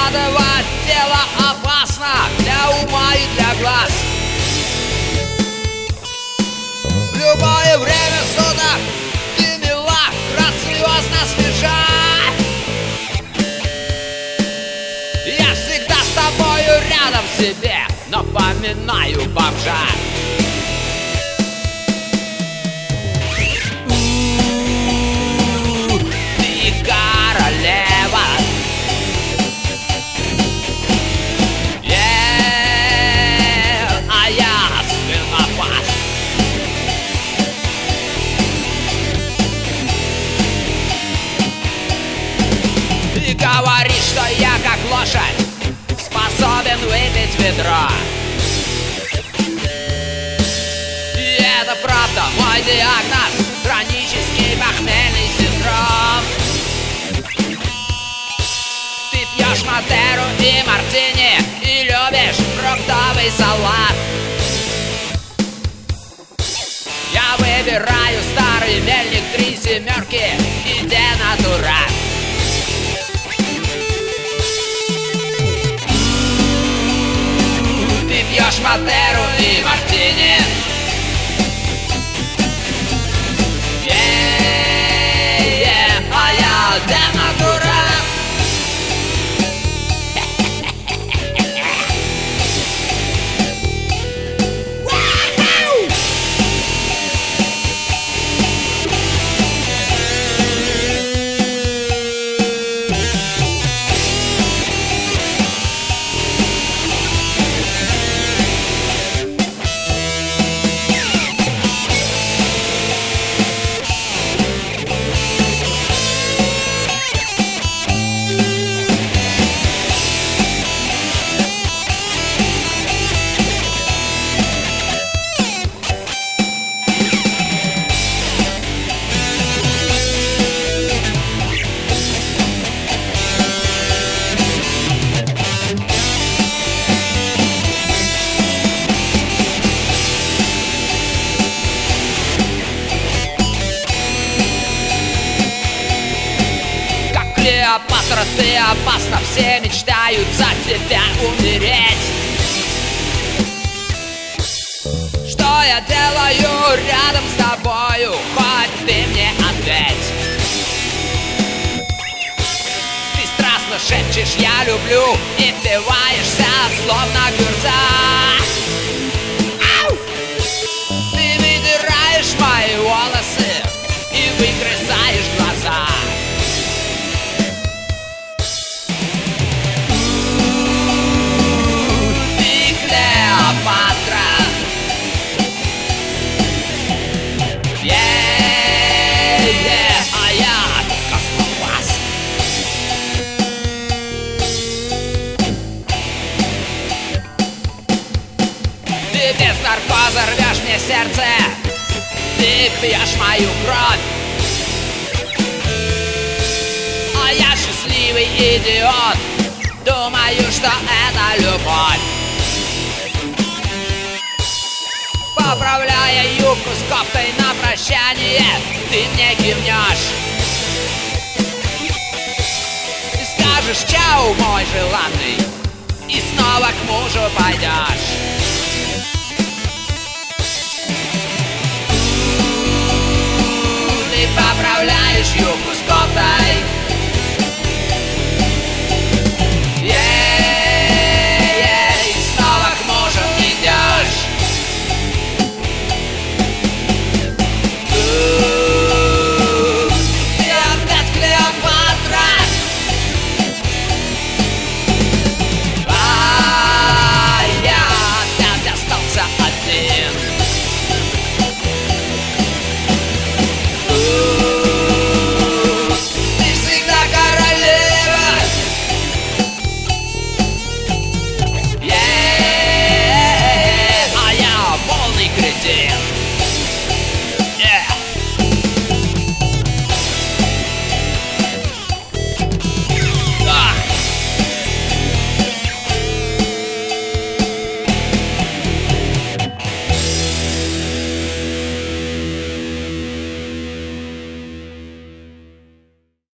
Изуродовать тело опасно для ума и для глаз. В любое время суток ты мила, грациозно свежа. Я всегда с тобою рядом себе напоминаю бомжа. Ты королева, а я свинопас. Ты говоришь, что я как лошадь способен выпить ведро. И это правда, мой диагноз — хронический похмельный синдром. Ты пьешь Мадеру и мартини и любишь фруктовый салат. Я выбираю старый мельник 3 семерки и денатурат. Ты пьешь Мадеру и мартини, а я денатурат. Клеопатра, ты опасна, все мечтают за тебя умереть. Что я делаю рядом с тобою, хоть ты мне ответь. Ты страстно шепчешь «я люблю» и впиваешься, словно гюрза. Ау! Ты выдираешь мои волосы и выгрызаешь глаза. А я космопас. Ты без наркоза рвешь мне сердце, ты пьешь мою кровь, а я счастливый идиот, думаю, что это любовь. Поправляя юбку с кофтой на прощание, ты мне кивнешь и скажешь «чау, мой желанный».